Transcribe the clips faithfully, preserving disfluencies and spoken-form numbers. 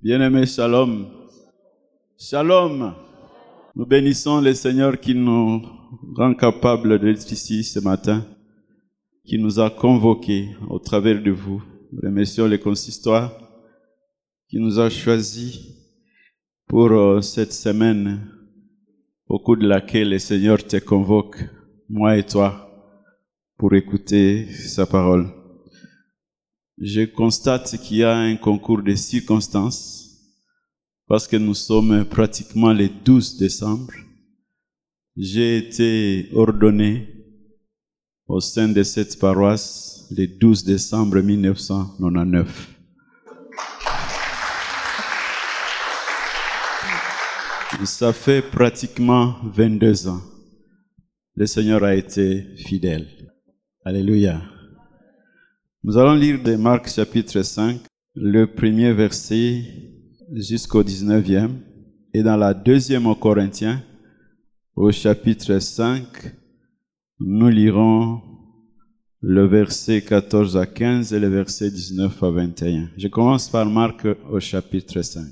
Bien-aimés, shalom. Shalom. Nous bénissons le Seigneur qui nous rend capables d'être ici ce matin, qui nous a convoqués au travers de vous. Nous remercions le consistoire qui nous a choisis pour euh, cette semaine au cours de laquelle le Seigneur te convoque, moi et toi, pour écouter sa parole. Je constate qu'il y a un concours de circonstances parce que nous sommes pratiquement le douze décembre. J'ai été ordonné au sein de cette paroisse le douze décembre mille neuf cent quatre-vingt-dix-neuf. Ça fait pratiquement vingt-deux ans. Le Seigneur a été fidèle. Alléluia. Nous allons lire de Marc chapitre cinq, le premier verset jusqu'au dix-neuvième, et dans la deuxième aux Corinthiens, au chapitre cinq, nous lirons le verset quatorze à quinze et le verset dix-neuf à vingt et un. Je commence par Marc au chapitre cinq.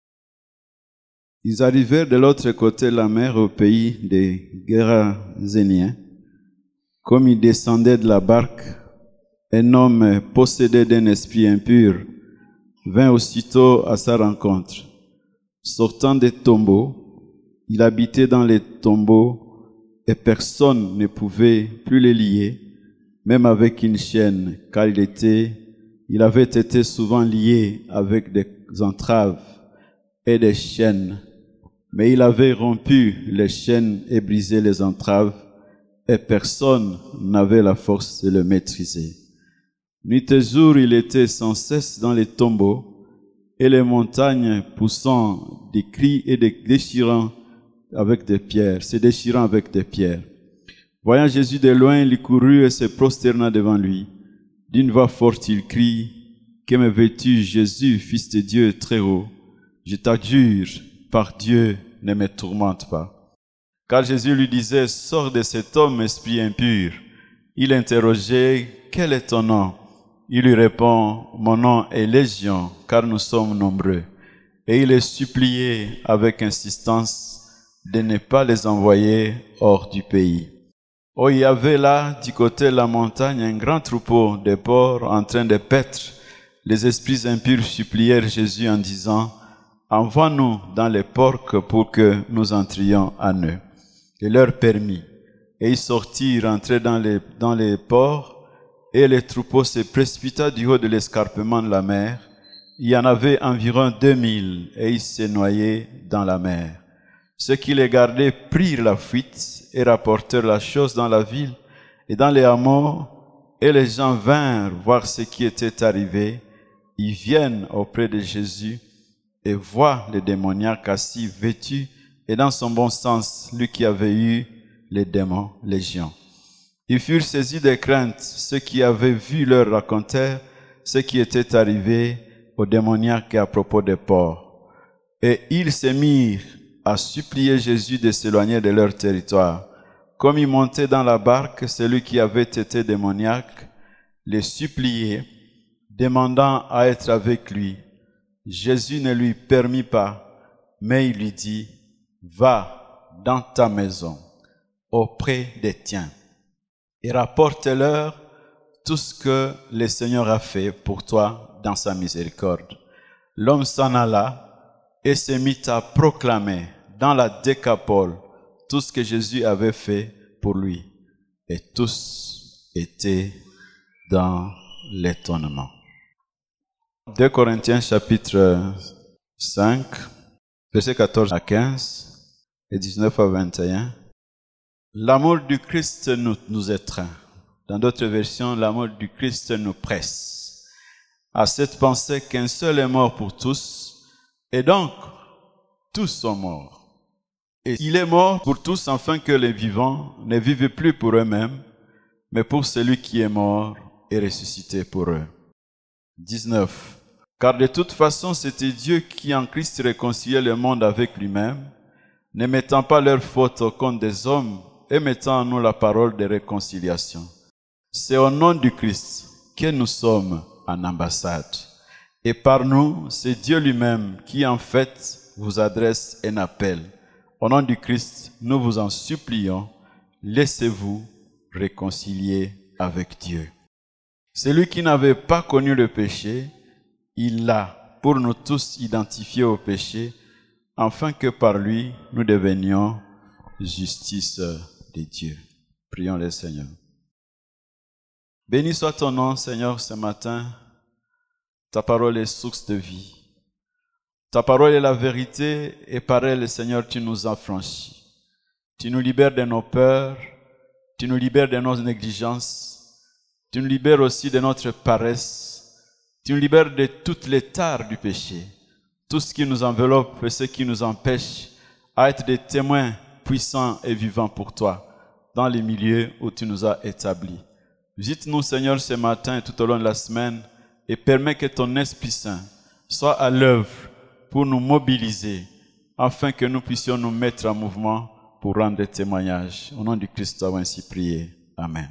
Ils arrivèrent de l'autre côté de la mer au pays des Géraséniens. Comme ils descendaient de la barque, un homme possédé d'un esprit impur vint aussitôt à sa rencontre. Sortant des tombeaux, il habitait dans les tombeaux et personne ne pouvait plus les lier, même avec une chaîne, car il était, il avait été souvent lié avec des entraves et des chaînes. Mais il avait rompu les chaînes et brisé les entraves, et personne n'avait la force de le maîtriser. Nuit et jour, il était sans cesse dans les tombeaux, et les montagnes poussant des cris et des déchirant avec des pierres, se déchirant avec des pierres. Voyant Jésus de loin, il courut et se prosterna devant lui. D'une voix forte, il crie, « Que me veux-tu, Jésus, Fils de Dieu très haut? Je t'adjure, par Dieu, ne me tourmente pas. » Car Jésus lui disait, « Sors de cet homme, esprit impur. » Il interrogeait, « Quel est ton nom? » Il lui répond, « Mon nom est Légion, car nous sommes nombreux. » Et il les suppliait avec insistance de ne pas les envoyer hors du pays. Oh, il y avait là, du côté de la montagne, un grand troupeau de porcs en train de paître. Les esprits impurs supplièrent Jésus en disant, « Envoie-nous dans les porcs pour que nous entrions en eux. » Il leur permit. Et ils sortirent, entrèrent dans les, dans les porcs, et le troupeau se précipita du haut de l'escarpement de la mer. Il y en avait environ deux mille, et ils se noyaient dans la mer. Ceux qui les gardaient prirent la fuite et rapportèrent la chose dans la ville et dans les hameaux, et les gens vinrent voir ce qui était arrivé. Ils viennent auprès de Jésus et voient le démoniaque assis, vêtu, et dans son bon sens, lui qui avait eu les démons légion. Ils furent saisis de crainte. Ceux qui avaient vu leur racontèrent ce qui était arrivé au démoniaque à propos des porcs. Et ils se mirent à supplier Jésus de s'éloigner de leur territoire. Comme il montait dans la barque, celui qui avait été démoniaque les suppliait, demandant à être avec lui. Jésus ne lui permit pas, mais il lui dit, « Va dans ta maison, auprès des tiens, et rapporte-leur tout ce que le Seigneur a fait pour toi dans sa miséricorde. » L'homme s'en alla et se mit à proclamer dans la Décapole tout ce que Jésus avait fait pour lui. Et tous étaient dans l'étonnement. deux Corinthiens chapitre cinq, versets quatorze à quinze et dix-neuf à vingt et un. L'amour du Christ nous, nous étreint. Dans d'autres versions, l'amour du Christ nous presse à cette pensée qu'un seul est mort pour tous, et donc tous sont morts. Et il est mort pour tous afin que les vivants ne vivent plus pour eux-mêmes, mais pour celui qui est mort et ressuscité pour eux. dix-neuf. Car de toute façon, c'était Dieu qui en Christ réconciliait le monde avec lui-même, ne mettant pas leurs fautes au compte des hommes et mettant en nous la parole de réconciliation. C'est au nom du Christ que nous sommes en ambassade. Et par nous, c'est Dieu lui-même qui en fait vous adresse un appel. Au nom du Christ, nous vous en supplions, laissez-vous réconcilier avec Dieu. Celui qui n'avait pas connu le péché, il l'a pour nous tous identifié au péché, afin que par lui, nous devenions justice de Dieu. Prions le Seigneur. Béni soit ton nom, Seigneur, ce matin. Ta parole est source de vie. Ta parole est la vérité et par elle, Seigneur, tu nous affranchis. Tu nous libères de nos peurs, tu nous libères de nos négligences, tu nous libères aussi de notre paresse, tu nous libères de toutes les tares du péché, tout ce qui nous enveloppe et ce qui nous empêche à être des témoins puissants et vivants pour toi dans les milieux où tu nous as établis. Visite-nous, Seigneur, ce matin et tout au long de la semaine et permets que ton Esprit Saint soit à l'œuvre pour nous mobiliser afin que nous puissions nous mettre en mouvement pour rendre des témoignages. Au nom du Christ, nous avons ainsi prié. Amen.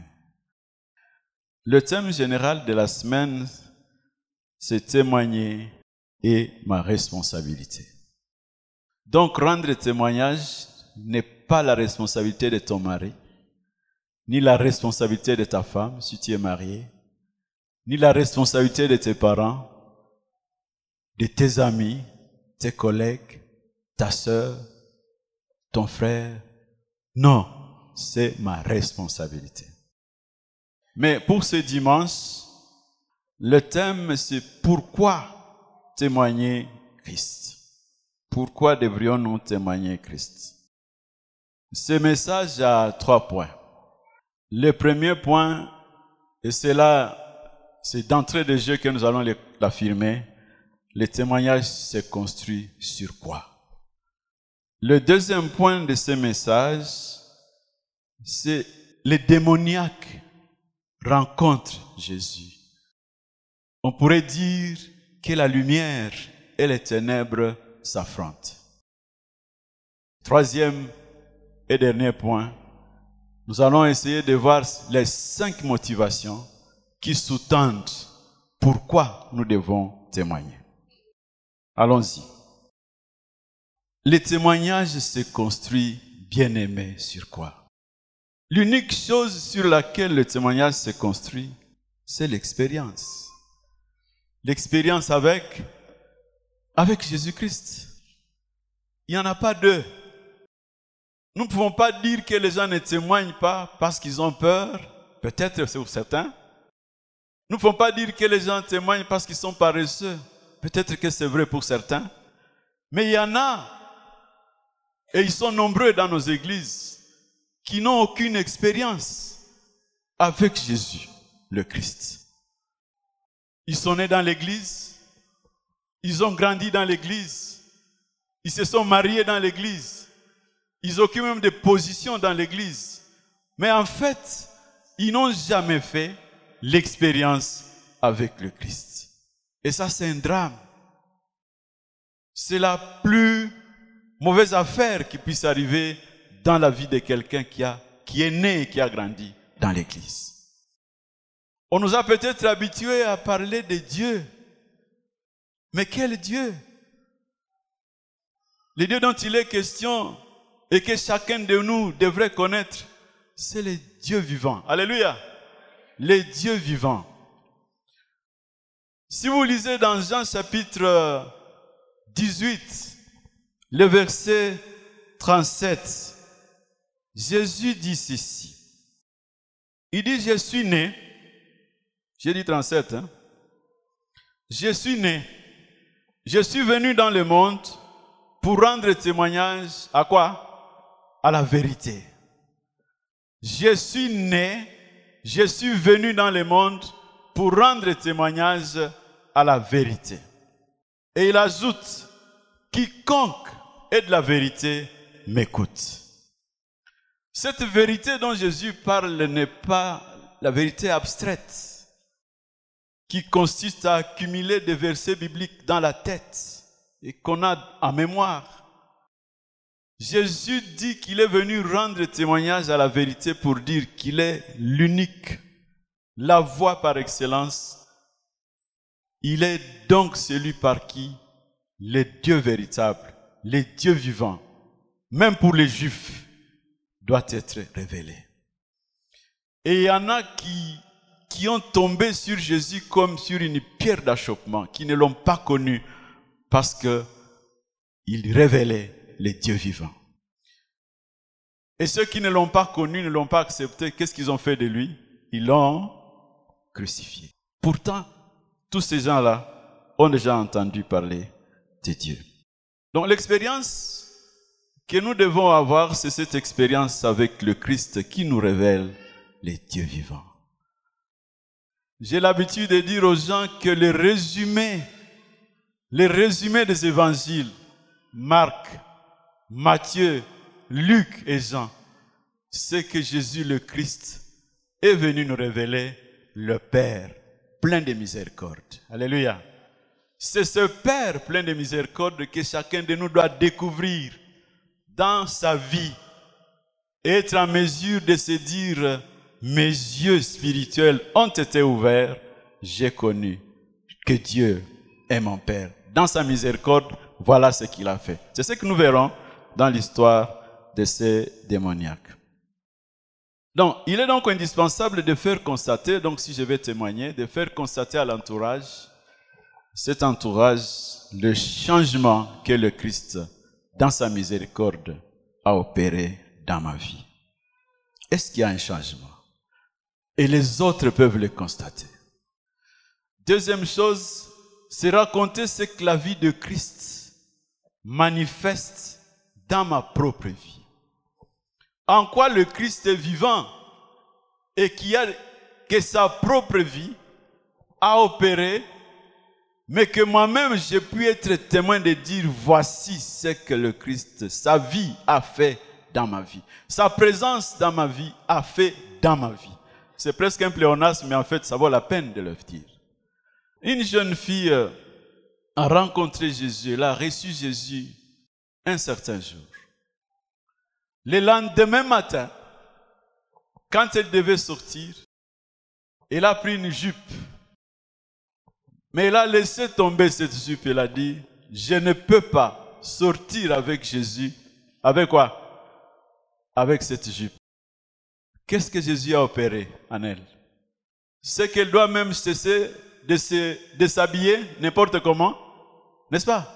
Le thème général de la semaine, c'est témoigner et ma responsabilité. Donc, rendre témoignage n'est pas la responsabilité de ton mari, ni la responsabilité de ta femme, si tu es marié, ni la responsabilité de tes parents, de tes amis, tes collègues, ta sœur, ton frère. Non, c'est ma responsabilité. Mais pour ce dimanche, le thème c'est pourquoi témoigner Christ. Pourquoi devrions-nous témoigner Christ? Ce message a trois points. Le premier point, et c'est là, c'est d'entrée de jeu que nous allons l'affirmer, le témoignage se construit sur quoi? Le deuxième point de ce message, c'est les démoniaques rencontrent Jésus. On pourrait dire que la lumière et les ténèbres s'affrontent. Troisième et dernier point, nous allons essayer de voir les cinq motivations qui sous-tendent pourquoi nous devons témoigner. Allons-y. Le témoignage se construit, bien-aimé, sur quoi? L'unique chose sur laquelle le témoignage se construit, c'est l'expérience. L'expérience avec, avec Jésus-Christ. Il n'y en a pas deux. Nous ne pouvons pas dire que les gens ne témoignent pas parce qu'ils ont peur. Peut-être c'est pour certains. Nous ne pouvons pas dire que les gens témoignent parce qu'ils sont paresseux. Peut-être que c'est vrai pour certains. Mais il y en a, et ils sont nombreux dans nos églises, qui n'ont aucune expérience avec Jésus, le Christ. Ils sont nés dans l'église, ils ont grandi dans l'église, ils se sont mariés dans l'église, ils occupent même des positions dans l'église. Mais en fait, ils n'ont jamais fait l'expérience avec le Christ. Et ça, c'est un drame. C'est la plus mauvaise affaire qui puisse arriver dans la vie de quelqu'un qui, a, qui est né et qui a grandi dans l'église. On nous a peut-être habitués à parler de Dieu. Mais quel Dieu? Le Dieu dont il est question et que chacun de nous devrait connaître, c'est le Dieu vivant. Alléluia. Le Dieu vivant. Si vous lisez dans Jean chapitre dix-huit, le verset trente-sept, Jésus dit ceci. Il dit, je suis né, j'ai dit trente-sept, hein? Je suis né, je suis venu dans le monde pour rendre témoignage à quoi? À la vérité. Je suis né, je suis venu dans le monde pour rendre témoignage à la vérité. Et il ajoute, quiconque est de la vérité m'écoute. Cette vérité dont Jésus parle n'est pas la vérité abstraite qui consiste à accumuler des versets bibliques dans la tête et qu'on a en mémoire. Jésus dit qu'il est venu rendre témoignage à la vérité pour dire qu'il est l'unique, la voie par excellence. Il est donc celui par qui le Dieu véritable, le Dieu vivant, même pour les Juifs, doit être révélé. Et il y en a qui, qui ont tombé sur Jésus comme sur une pierre d'achoppement, qui ne l'ont pas connu parce qu'il révélait le Dieu vivant. Et ceux qui ne l'ont pas connu, ne l'ont pas accepté, qu'est-ce qu'ils ont fait de lui? Ils l'ont crucifié. Pourtant, tous ces gens-là ont déjà entendu parler de Dieu. Donc l'expérience que nous devons avoir, c'est cette expérience avec le Christ qui nous révèle les dieux vivants. J'ai l'habitude de dire aux gens que le résumé, le résumé des évangiles, Marc, Matthieu, Luc et Jean, c'est que Jésus le Christ est venu nous révéler le Père plein de miséricorde. Alléluia. C'est ce Père plein de miséricorde que chacun de nous doit découvrir dans sa vie et être en mesure de se dire: mes yeux spirituels ont été ouverts, j'ai connu que Dieu est mon Père. Dans sa miséricorde, voilà ce qu'il a fait. C'est ce que nous verrons dans l'histoire de ces démoniaques. Donc, il est donc indispensable de faire constater, donc si je vais témoigner, de faire constater à l'entourage, cet entourage, le changement que le Christ, dans sa miséricorde, a opéré dans ma vie. Est-ce qu'il y a un changement? Et les autres peuvent le constater. Deuxième chose, c'est raconter ce que la vie de Christ manifeste dans ma propre vie. En quoi le Christ est vivant et qui a, que sa propre vie a opéré, mais que moi-même j'ai pu être témoin de dire: voici ce que le Christ, sa vie a fait dans ma vie. Sa présence dans ma vie a fait dans ma vie. C'est presque un pléonasme, mais en fait ça vaut la peine de le dire. Une jeune fille a rencontré Jésus, elle a reçu Jésus un certain jour. Le lendemain matin, quand elle devait sortir, elle a pris une jupe. Mais elle a laissé tomber cette jupe. Elle a dit: je ne peux pas sortir avec Jésus. Avec quoi? Avec cette jupe. Qu'est-ce que Jésus a opéré en elle? C'est qu'elle doit même cesser de, se, de s'habiller n'importe comment. N'est-ce pas?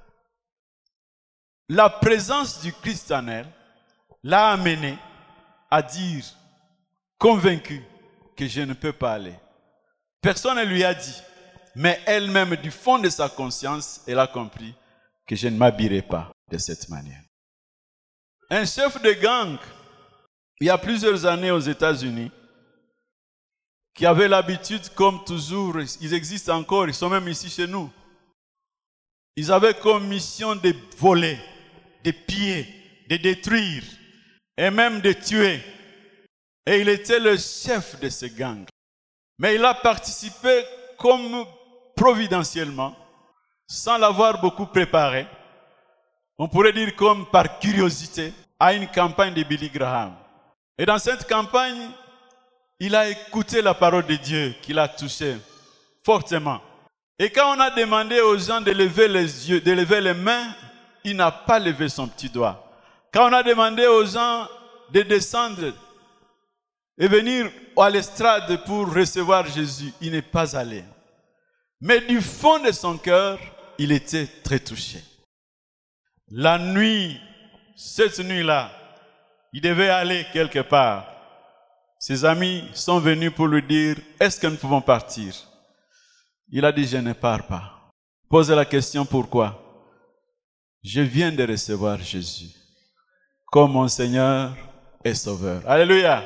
La présence du Christ en elle l'a amené à dire, convaincu, que je ne peux pas aller. Personne ne lui a dit, mais elle-même, du fond de sa conscience, elle a compris que je ne m'habillerai pas de cette manière. Un chef de gang, il y a plusieurs années aux États-Unis, qui avait l'habitude, comme toujours, ils existent encore, ils sont même ici chez nous. Ils avaient comme mission de voler, de piller, de détruire et même de tuer. Et il était le chef de ce gang. Mais il a participé comme providentiellement, sans l'avoir beaucoup préparé, on pourrait dire comme par curiosité, à une campagne de Billy Graham. Et dans cette campagne, il a écouté la parole de Dieu qui l'a touché fortement. Et quand on a demandé aux gens de lever les yeux, de lever les mains, il n'a pas levé son petit doigt. Quand on a demandé aux gens de descendre et venir à l'estrade pour recevoir Jésus, il n'est pas allé. Mais du fond de son cœur, il était très touché. La nuit, cette nuit-là, il devait aller quelque part. Ses amis sont venus pour lui dire: est-ce que nous pouvons partir? Il a dit: je ne pars pas. Posez la question: pourquoi? Je viens de recevoir Jésus comme mon Seigneur et Sauveur. Alléluia.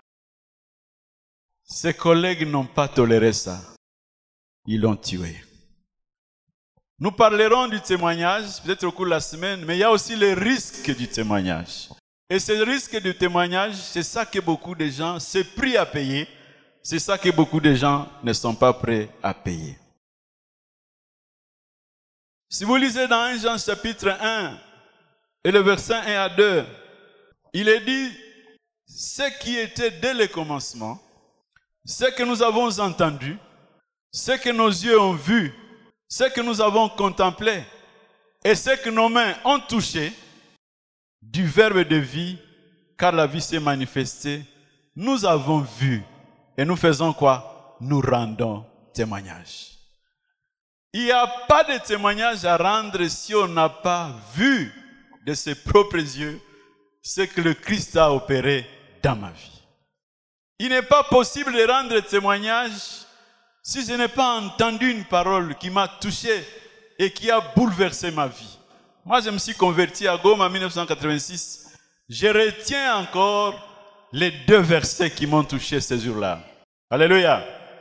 Ses collègues n'ont pas toléré ça. Ils l'ont tué. Nous parlerons du témoignage, peut-être au cours de la semaine, mais il y a aussi les risques du témoignage. Et ces risques du témoignage, c'est ça que beaucoup de gens sont prêts à payer. C'est ça que beaucoup de gens ne sont pas prêts à payer. Si vous lisez dans un Jean chapitre un, et le verset un à deux, il est dit ce qui était dès le commencement, ce que nous avons entendu, ce que nos yeux ont vu, ce que nous avons contemplé et ce que nos mains ont touché du Verbe de vie, car la vie s'est manifestée, nous avons vu et nous faisons quoi? Nous rendons témoignage. Il n'y a pas de témoignage à rendre si on n'a pas vu de ses propres yeux ce que le Christ a opéré dans ma vie. Il n'est pas possible de rendre témoignage si je n'ai pas entendu une parole qui m'a touché et qui a bouleversé ma vie. Moi, je me suis converti à Goma en mille neuf cent quatre-vingt-six. Je retiens encore les deux versets qui m'ont touché ce jour-là. Alléluia.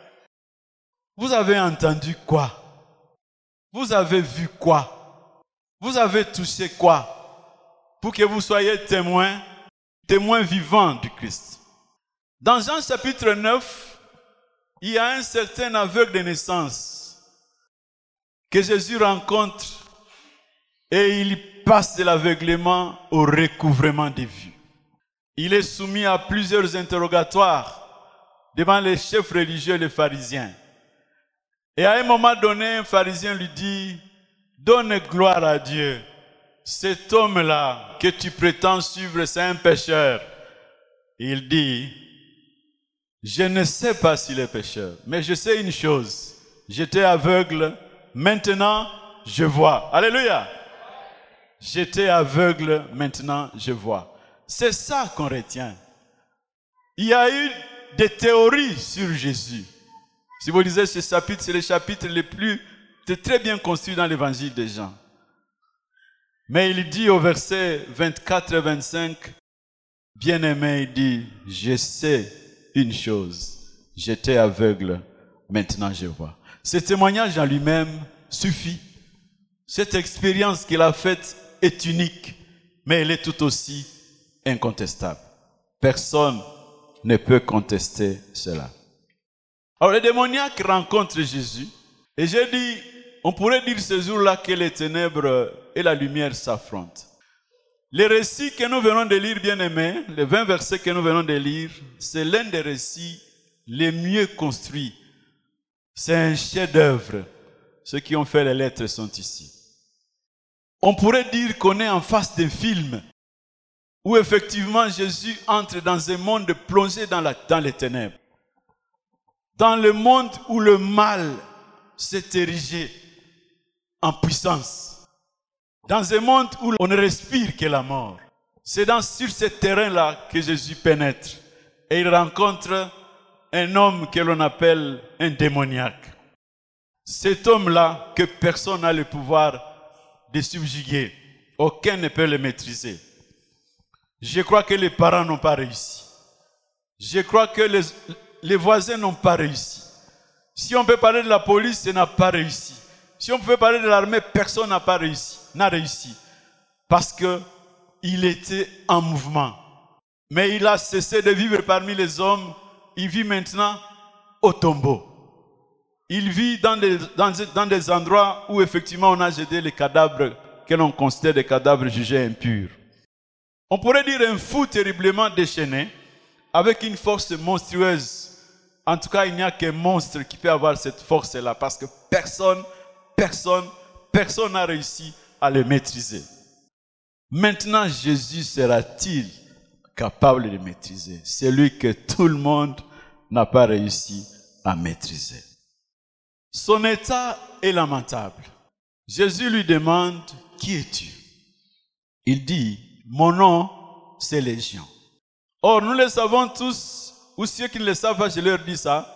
Vous avez entendu quoi? Vous avez vu quoi? Vous avez touché quoi? Pour que vous soyez témoins, témoins vivants du Christ. Dans Jean chapitre neuf, il y a un certain aveugle de naissance que Jésus rencontre et il passe de l'aveuglement au recouvrement des vues. Il est soumis à plusieurs interrogatoires devant les chefs religieux et les pharisiens. Et à un moment donné, un pharisien lui dit, « Donne gloire à Dieu. Cet homme-là que tu prétends suivre, c'est un pécheur. » Il dit, « Je ne sais pas s'il est pécheur, mais je sais une chose. J'étais aveugle, maintenant je vois. » Alléluia. J'étais aveugle, maintenant je vois. C'est ça qu'on retient. Il y a eu des théories sur Jésus. Si vous lisez ce chapitre, c'est le chapitre le plus très bien construit dans l'évangile de Jean. Mais il dit au verset vingt-quatre et vingt-cinq, bien-aimé, il dit, je sais une chose, j'étais aveugle, maintenant je vois. Ce témoignage en lui-même suffit. Cette expérience qu'il a faite est unique, mais elle est tout aussi incontestable. Personne ne peut contester cela. Alors les démoniaques rencontrent Jésus, et j'ai dit, on pourrait dire ce jour-là que les ténèbres et la lumière s'affrontent. Les récits que nous venons de lire, bien-aimés, les vingt versets que nous venons de lire, c'est l'un des récits les mieux construits. C'est un chef-d'œuvre. Ceux qui ont fait les lettres sont ici. On pourrait dire qu'on est en face d'un film où effectivement Jésus entre dans un monde plongé dans, la, dans les ténèbres. Dans le monde où le mal s'est érigé en puissance. Dans un monde où on ne respire que la mort. C'est dans, sur ce terrain-là que Jésus pénètre. Et il rencontre un homme que l'on appelle un démoniaque. Cet homme-là que personne n'a le pouvoir de subjuguer. Aucun ne peut le maîtriser. Je crois que les parents n'ont pas réussi. Je crois que les, les voisins n'ont pas réussi. Si on peut parler de la police, ça n'a pas réussi. Si on peut parler de l'armée, personne n'a pas réussi, n'a réussi. Parce qu'il était en mouvement. Mais il a cessé de vivre parmi les hommes. Il vit maintenant au tombeau. Il vit dans des, dans, dans des endroits où effectivement on a jeté les cadavres que l'on considère des cadavres jugés impurs. On pourrait dire un fou terriblement déchaîné, avec une force monstrueuse. En tout cas, il n'y a qu'un monstre qui peut avoir cette force-là, parce que personne, personne, personne n'a réussi à le maîtriser. Maintenant, Jésus sera-t-il capable de maîtriser? Celui que tout le monde n'a pas réussi à maîtriser. Son état est lamentable. Jésus lui demande, qui es-tu? Il dit, mon nom, c'est Légion. Or, nous le savons tous, ou ceux qui ne le savent pas, je leur dis ça.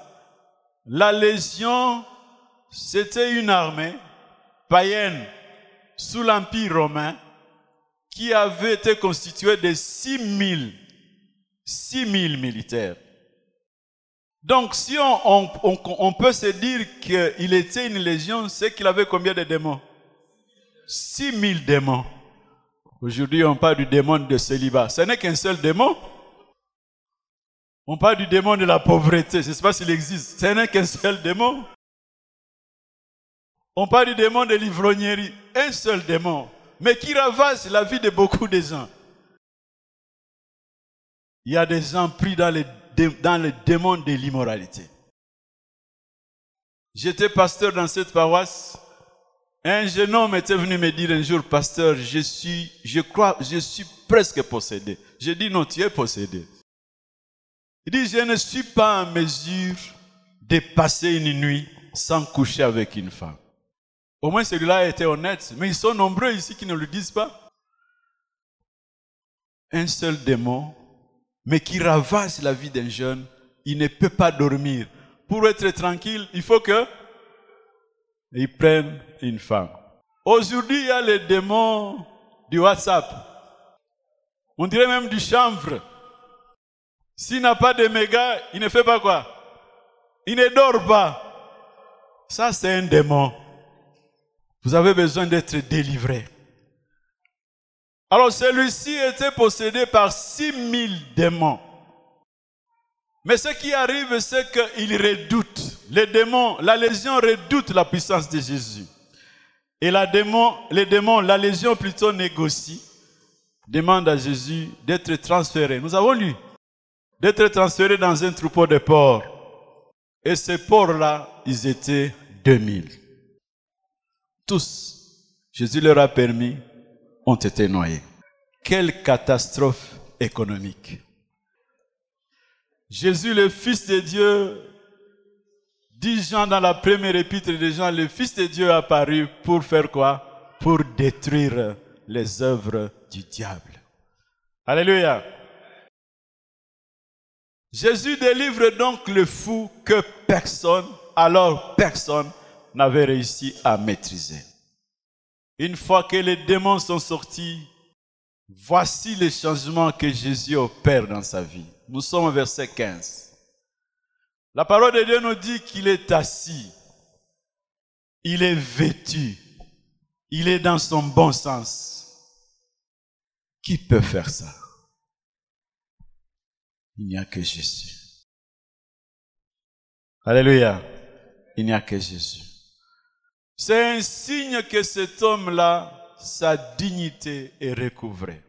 La Légion, c'était une armée païenne sous l'Empire romain qui avait été constituée de six mille militaires. Donc, si on, on, on, on peut se dire qu'il était une légion, c'est qu'il avait combien de démons? six mille démons. Aujourd'hui, on parle du démon de célibat. Ce n'est qu'un seul démon. On parle du démon de la pauvreté. Je ne sais pas s'il existe. Ce n'est qu'un seul démon. On parle du démon de l'ivrognerie. Un seul démon. Mais qui ravage la vie de beaucoup de gens. Il y a des gens pris dans les, dans les démons de l'immoralité. J'étais pasteur dans cette paroisse. Un jeune homme était venu me dire un jour, pasteur, je suis, je crois, je suis presque possédé. J'ai dit, non, tu es possédé. Il dit, je ne suis pas en mesure de passer une nuit sans coucher avec une femme. Au moins celui-là était honnête, mais ils sont nombreux ici qui ne le disent pas. Un seul démon, mais qui ravage la vie d'un jeune, il ne peut pas dormir. Pour être tranquille, il faut que il prenne une femme. Aujourd'hui, il y a les démons du WhatsApp. On dirait même du chanvre. S'il n'a pas de méga, il ne fait pas quoi? Il ne dort pas. Ça, c'est un démon. Vous avez besoin d'être délivré. Alors, celui-ci était possédé par six mille démons. Mais ce qui arrive, c'est qu'il redoute. Les démons, la légion redoute la puissance de Jésus. Et la démon, les démons, la légion plutôt négocie, demande à Jésus d'être transféré. Nous avons lu, d'être transféré dans un troupeau de porcs. Et ces porcs-là, ils étaient deux mille. Tous, Jésus leur a permis, ont été noyés. Quelle catastrophe économique. Jésus, le Fils de Dieu, dit Jean dans la première épître de Jean, le Fils de Dieu est apparu pour faire quoi? Pour détruire les œuvres du diable. Alléluia. Jésus délivre donc le fou que personne, alors personne, n'avait réussi à maîtriser. Une fois que les démons sont sortis, voici les changements que Jésus opère dans sa vie. Nous sommes au verset quinze. La parole de Dieu nous dit qu'il est assis, il est vêtu, il est dans son bon sens. Qui peut faire ça? Il n'y a que Jésus. Alléluia. Il n'y a que Jésus. C'est un signe que cet homme-là, sa dignité est recouvrée.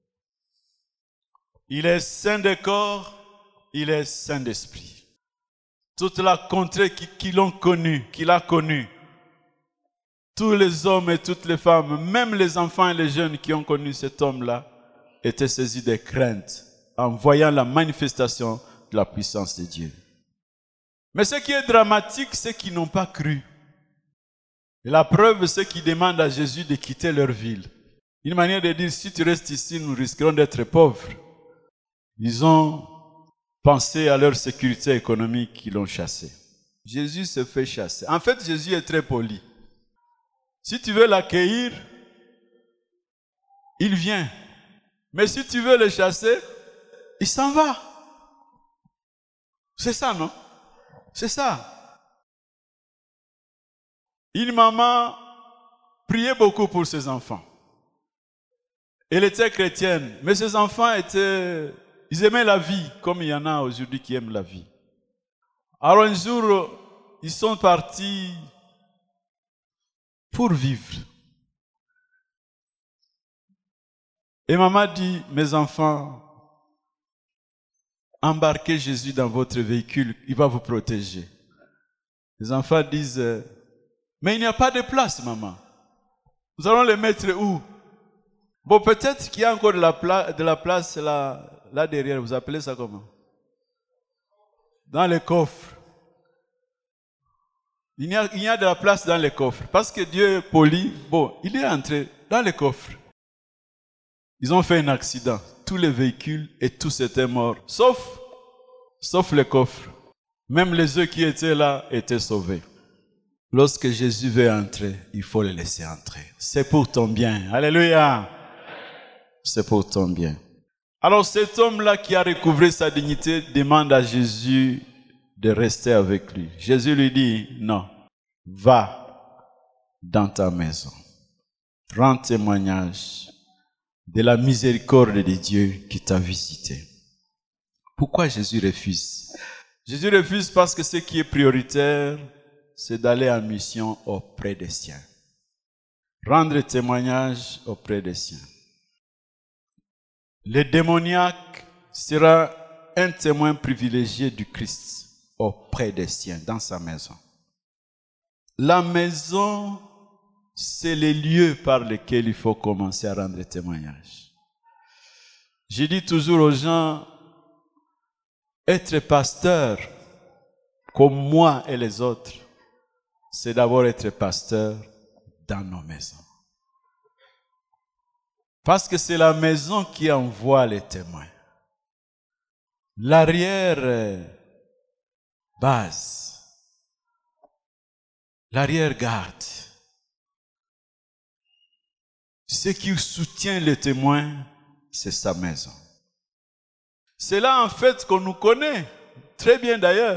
Il est saint de corps, il est saint d'esprit. Toute la contrée qui, qui l'ont connu, qui l'a connu, tous les hommes et toutes les femmes, même les enfants et les jeunes qui ont connu cet homme-là, étaient saisis de crainte en voyant la manifestation de la puissance de Dieu. Mais ce qui est dramatique, c'est qu'ils n'ont pas cru. Et la preuve, c'est qu'ils demandent à Jésus de quitter leur ville. Une manière de dire, si tu restes ici, nous risquerons d'être pauvres. Ils ont pensé à leur sécurité économique qu'ils l'ont chassé. Jésus se fait chasser. En fait, Jésus est très poli. Si tu veux l'accueillir, il vient. Mais si tu veux le chasser, il s'en va. C'est ça, non? C'est ça. Une maman priait beaucoup pour ses enfants. Elle était chrétienne, mais ses enfants étaient... Ils aimaient la vie, comme il y en a aujourd'hui qui aiment la vie. Alors un jour, ils sont partis pour vivre. Et maman dit, mes enfants, embarquez Jésus dans votre véhicule, il va vous protéger. Les enfants disent, mais il n'y a pas de place, maman. Nous allons les mettre où? Bon, peut-être qu'il y a encore de la, pla- de la place là, là derrière. Vous appelez ça comment? Dans les coffres. Il y a, il y a de la place dans les coffres. Parce que Dieu est poli. Bon, il est entré dans les coffres. Ils ont fait un accident. Tous les véhicules et tous étaient morts. Sauf, sauf les coffres. Même les œufs qui étaient là étaient sauvés. Lorsque Jésus veut entrer, il faut le laisser entrer. C'est pour ton bien. Alléluia. C'est pour ton bien. Alors cet homme-là qui a recouvré sa dignité demande à Jésus de rester avec lui. Jésus lui dit, non, va dans ta maison. Rends témoignage de la miséricorde de Dieu qui t'a visité. Pourquoi Jésus refuse? Jésus refuse parce que ce qui est prioritaire, c'est d'aller en mission auprès des siens. Rendre témoignage auprès des siens. Le démoniaque sera un témoin privilégié du Christ auprès des siens, dans sa maison. La maison, c'est les lieux par lesquels il faut commencer à rendre témoignage. Je dis toujours aux gens, être pasteur, comme moi et les autres, c'est d'abord être pasteur dans nos maisons. Parce que c'est la maison qui envoie les témoins. L'arrière-base, l'arrière-garde, ce qui soutient les témoins, c'est sa maison. C'est là en fait qu'on nous connaît, très bien d'ailleurs.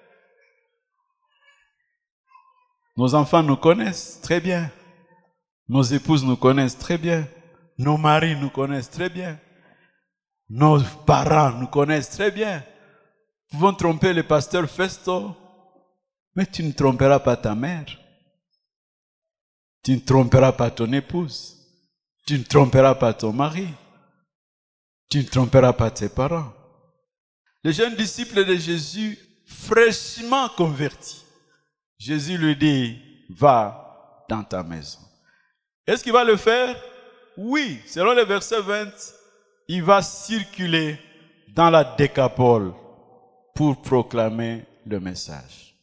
Nos enfants nous connaissent très bien. Nos épouses nous connaissent très bien. Nos maris nous connaissent très bien. Nos parents nous connaissent très bien. Nous pouvons tromper le pasteur Festo, mais tu ne tromperas pas ta mère. Tu ne tromperas pas ton épouse. Tu ne tromperas pas ton mari. Tu ne tromperas pas tes parents. Les jeunes disciples de Jésus, fraîchement convertis, Jésus lui dit, va dans ta maison. Est-ce qu'il va le faire? Oui, selon le verset vingt, il va circuler dans la Décapole pour proclamer le message.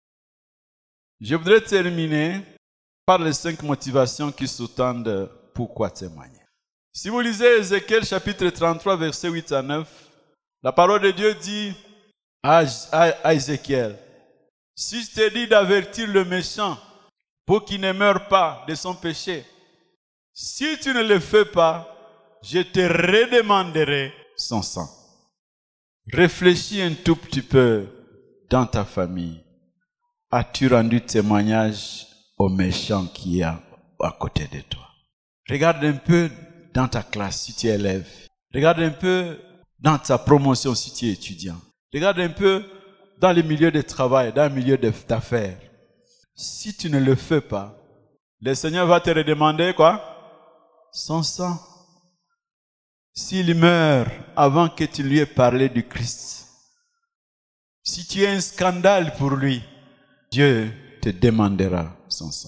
Je voudrais terminer par les cinq motivations qui sous-tendent pourquoi témoigner. Si vous lisez Ézéchiel chapitre trente-trois, versets huit à neuf, la parole de Dieu dit à, à, à Ézéchiel, si je te dis d'avertir le méchant pour qu'il ne meure pas de son péché, si tu ne le fais pas, je te redemanderai son sang. Réfléchis un tout petit peu dans ta famille. As-tu rendu témoignage au méchant qui est à, à côté de toi? Regarde un peu dans ta classe si tu es élève. Regarde un peu dans ta promotion si tu es étudiant. Regarde un peu dans le milieu de travail, dans le milieu d'affaires. Si tu ne le fais pas, le Seigneur va te redemander quoi? Son sang. S'il meurt avant que tu lui aies parlé du Christ, si tu es un scandale pour lui, Dieu te demandera son sang.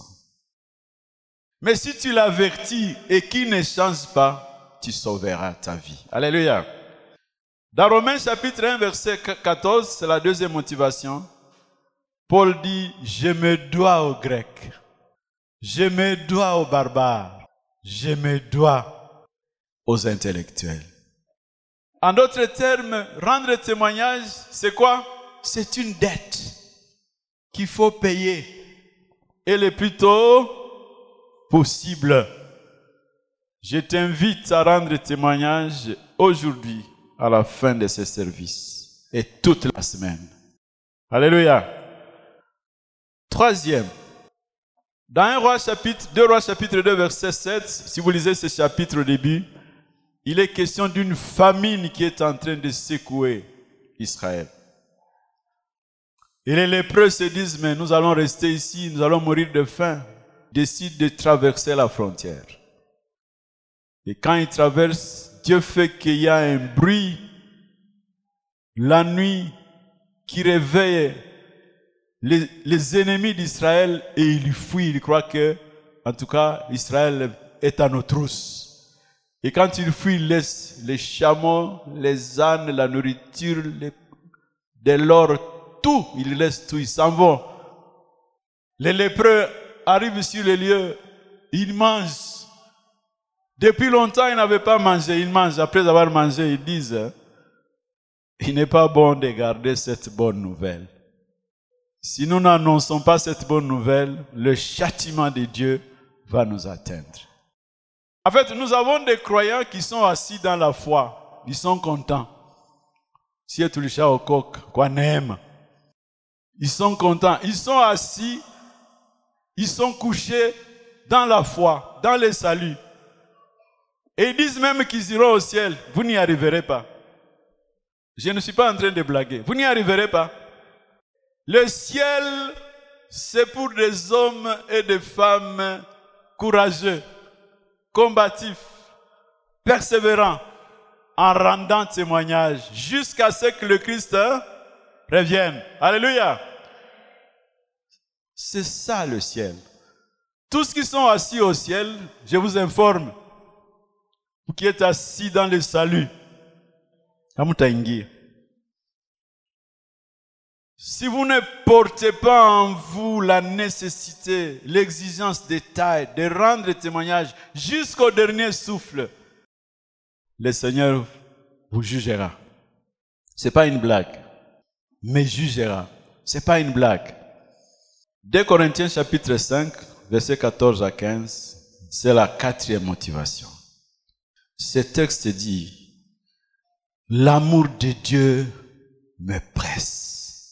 Mais si tu l'avertis et qu'il ne change pas, tu sauveras ta vie. Alléluia. Dans Romains chapitre un, verset quatorze, c'est la deuxième motivation. Paul dit, je me dois aux Grecs, je me dois aux barbares, je me dois aux intellectuels. En d'autres termes, rendre témoignage, c'est quoi? C'est une dette qu'il faut payer. Et le plus tôt possible. Je t'invite à rendre témoignage aujourd'hui, à la fin de ce service, et toute la semaine. Alléluia. Troisième. Dans un roi chapitre, deux Rois chapitre deux, verset sept, si vous lisez ce chapitre au début, il est question d'une famine qui est en train de secouer Israël. Et les lépreux se disent, mais nous allons rester ici, nous allons mourir de faim. Ils décident de traverser la frontière. Et quand ils traversent, Dieu fait qu'il y a un bruit la nuit qui réveille les, les ennemis d'Israël et ils fuient. Ils croient que, en tout cas, Israël est à nos trousses. Et quand ils fuient, ils laissent les chameaux, les ânes, la nourriture, les, de l'or, tout. Ils laissent tout, ils s'en vont. Les lépreux arrivent sur les lieux, ils mangent. Depuis longtemps, ils n'avaient pas mangé, ils mangent. Après avoir mangé, ils disent, il n'est pas bon de garder cette bonne nouvelle. Si nous n'annonçons pas cette bonne nouvelle, le châtiment de Dieu va nous atteindre. En fait, nous avons des croyants qui sont assis dans la foi. Ils sont contents. Si tu le chat au coq, quoi n'aime. Ils sont contents. Ils sont assis. Ils sont couchés dans la foi, dans le salut. Et ils disent même qu'ils iront au ciel. Vous n'y arriverez pas. Je ne suis pas en train de blaguer. Vous n'y arriverez pas. Le ciel, c'est pour des hommes et des femmes courageux, combatifs, persévérants, en rendant témoignage jusqu'à ce que le Christ revienne. Alléluia. C'est ça le ciel. Tous qui sont assis au ciel, je vous informe, vous qui êtes assis dans le salut, si vous ne portez pas en vous la nécessité, l'exigence des tailles, de rendre témoignage jusqu'au dernier souffle, le Seigneur vous jugera. Ce n'est pas une blague, mais jugera. Ce n'est pas une blague. deux Corinthiens chapitre cinq, versets quatorze à quinze, c'est la quatrième motivation. Ce texte dit, l'amour de Dieu me presse.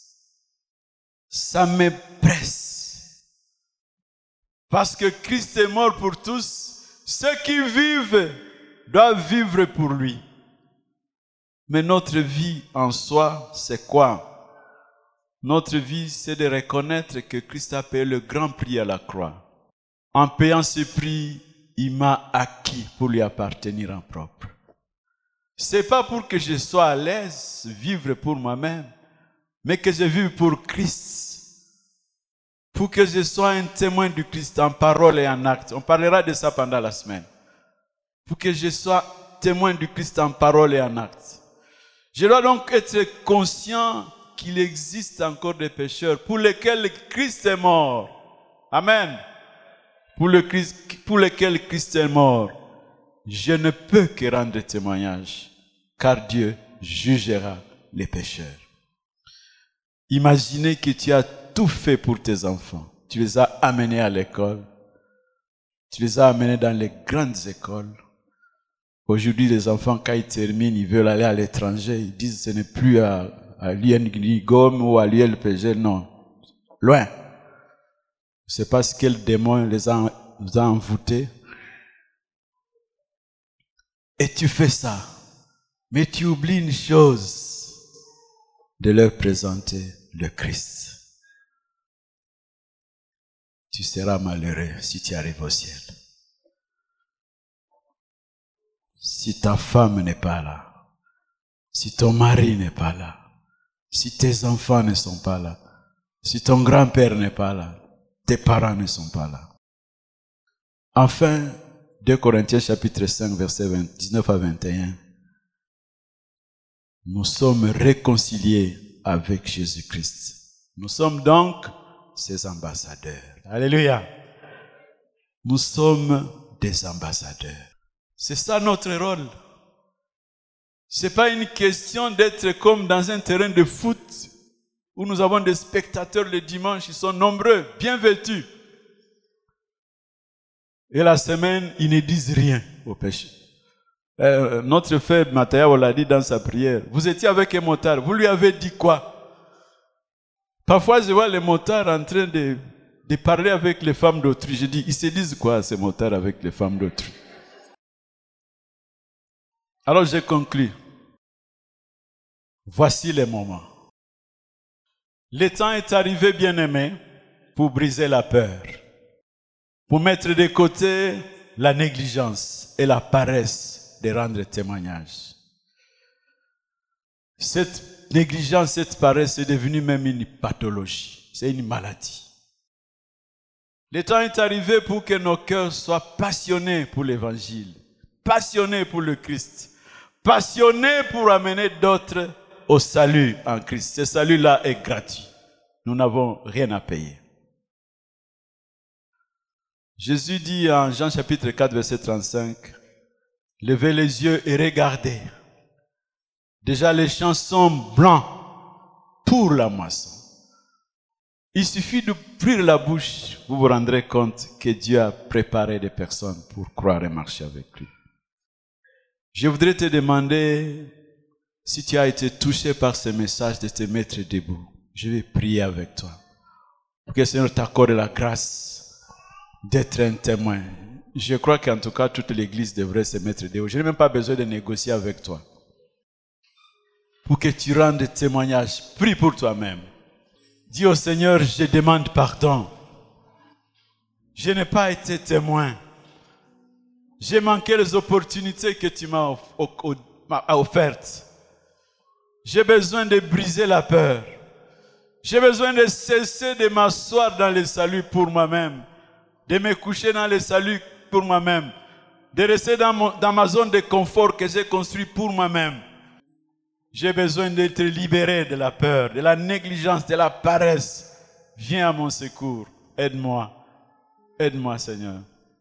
Ça me presse. Parce que Christ est mort pour tous. Ceux qui vivent doivent vivre pour lui. Mais notre vie en soi, c'est quoi? Notre vie, c'est de reconnaître que Christ a payé le grand prix à la croix. En payant ce prix, il m'a acquis pour lui appartenir en propre. Ce n'est pas pour que je sois à l'aise, vivre pour moi-même, mais que je vive pour Christ. Pour que je sois un témoin du Christ en parole et en acte. On parlera de ça pendant la semaine. Pour que je sois témoin du Christ en parole et en acte. Je dois donc être conscient qu'il existe encore des pécheurs pour lesquels Christ est mort. Amen. Pour, le Christ, pour lesquels Christ est mort. Je ne peux que rendre témoignage, car Dieu jugera les pécheurs. Imaginez que tu as tout fait pour tes enfants. Tu les as amenés à l'école. Tu les as amenés dans les grandes écoles. Aujourd'hui, les enfants, quand ils terminent, ils veulent aller à l'étranger. Ils disent que ce n'est plus à, à l'I N G O M ou à l'I L P G. Non. Loin. C'est parce quel démon les a, les a envoûtés. Et tu fais ça. Mais tu oublies une chose. De leur présenter le Christ. Tu seras malheureux si tu arrives au ciel. Si ta femme n'est pas là, si ton mari n'est pas là, si tes enfants ne sont pas là, si ton grand-père n'est pas là, tes parents ne sont pas là. Enfin, deux Corinthiens chapitre cinq, versets dix-neuf à vingt et un. Nous sommes réconciliés avec Jésus-Christ. Nous sommes donc ses ambassadeurs. Alléluia. Nous sommes des ambassadeurs. C'est ça notre rôle. Ce n'est pas une question d'être comme dans un terrain de foot où nous avons des spectateurs le dimanche, ils sont nombreux, bien vêtus. Et la semaine, ils ne disent rien au péché. Euh, notre frère Mathieu l'a dit dans sa prière. Vous étiez avec un motard, vous lui avez dit quoi? Parfois, je vois les motards en train de, de parler avec les femmes d'autrui. Je dis, ils se disent quoi ces motards avec les femmes d'autrui? Alors j'ai conclu. Voici les moments. Le temps est arrivé, bien-aimé, pour briser la peur, pour mettre de côté la négligence et la paresse de rendre témoignage. Cette négligence, cette paresse est devenue même une pathologie, c'est une maladie. Le temps est arrivé pour que nos cœurs soient passionnés pour l'évangile, passionnés pour le Christ, passionnés pour amener d'autres au salut en Christ. Ce salut-là est gratuit. Nous n'avons rien à payer. Jésus dit en Jean chapitre quatre, verset trente-cinq, « Levez les yeux et regardez. Déjà les champs sont blancs pour la moisson. » Il suffit d'ouvrir la bouche, vous vous rendrez compte que Dieu a préparé des personnes pour croire et marcher avec lui. Je voudrais te demander, si tu as été touché par ce message, de te mettre debout. Je vais prier avec toi. Pour que le Seigneur t'accorde la grâce d'être un témoin. Je crois qu'en tout cas, toute l'Église devrait se mettre debout. Je n'ai même pas besoin de négocier avec toi. Pour que tu rendes témoignage, prie pour toi-même. Dis au Seigneur, je demande pardon. Je n'ai pas été témoin. J'ai manqué les opportunités que tu m'as offertes. J'ai besoin de briser la peur. J'ai besoin de cesser de m'asseoir dans le salut pour moi-même, de me coucher dans le salut pour moi-même, de rester dans, mon, dans ma zone de confort que j'ai construit pour moi-même. J'ai besoin d'être libéré de la peur, de la négligence, de la paresse. Viens à mon secours. Aide-moi. Aide-moi, Seigneur.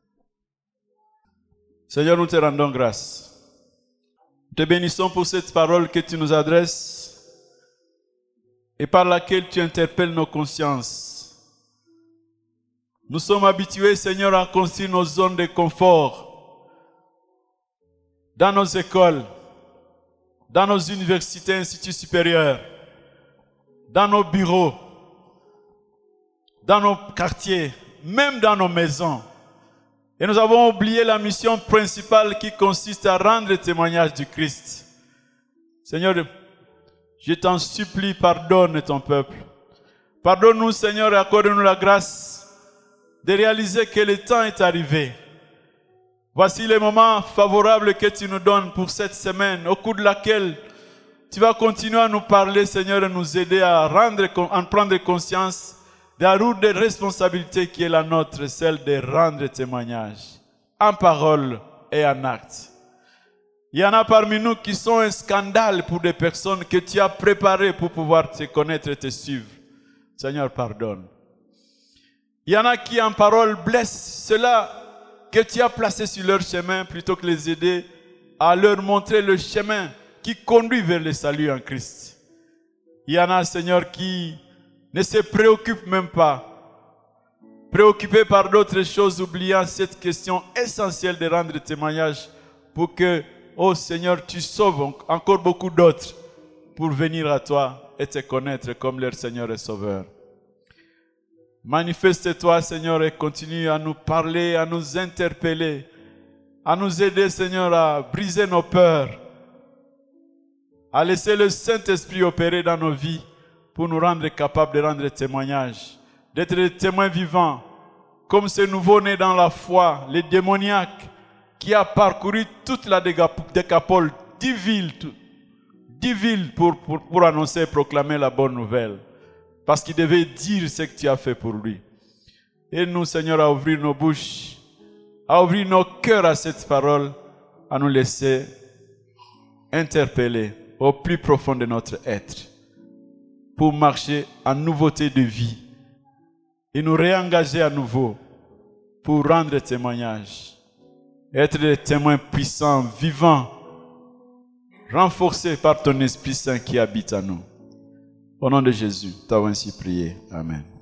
Seigneur, nous te rendons grâce. Nous te bénissons pour cette parole que tu nous adresses et par laquelle tu interpelles nos consciences. Nous sommes habitués, Seigneur, à construire nos zones de confort dans nos écoles, dans nos universités, instituts supérieurs, dans nos bureaux, dans nos quartiers, même dans nos maisons. Et nous avons oublié la mission principale qui consiste à rendre témoignage du Christ. Seigneur, je t'en supplie, pardonne ton peuple. Pardonne-nous, Seigneur, et accorde-nous la grâce de réaliser que le temps est arrivé. Voici les moments favorables que tu nous donnes pour cette semaine, au cours de laquelle tu vas continuer à nous parler, Seigneur, et nous aider à, rendre, à en prendre conscience de la lourde responsabilité qui est la nôtre, celle de rendre témoignage, en parole et en acte. Il y en a parmi nous qui sont un scandale pour des personnes que tu as préparées pour pouvoir te connaître et te suivre. Seigneur, pardonne. Il y en a qui en parole blessent ceux-là que tu as placés sur leur chemin plutôt que les aider à leur montrer le chemin qui conduit vers le salut en Christ. Il y en a, Seigneur, qui ne se préoccupent même pas, préoccupés par d'autres choses, oubliant cette question essentielle de rendre témoignage pour que, oh Seigneur, tu sauves encore beaucoup d'autres pour venir à toi et te connaître comme leur Seigneur et Sauveur. Manifeste-toi, Seigneur, et continue à nous parler, à nous interpeller, à nous aider, Seigneur, à briser nos peurs, à laisser le Saint-Esprit opérer dans nos vies pour nous rendre capables de rendre témoignage, d'être des témoins vivants, comme ce nouveau-né dans la foi, le démoniaque, qui a parcouru toute la décapole, dix villes, dix villes pour, pour, pour annoncer et proclamer la bonne nouvelle. Parce qu'il devait dire ce que tu as fait pour lui. Et nous, Seigneur, à ouvrir nos bouches, à ouvrir nos cœurs à cette parole, à nous laisser interpeller au plus profond de notre être, pour marcher en nouveauté de vie et nous réengager à nouveau pour rendre témoignage, être des témoins puissants, vivants, renforcés par ton Esprit Saint qui habite en nous. Au nom de Jésus, t'as ainsi prié. Amen.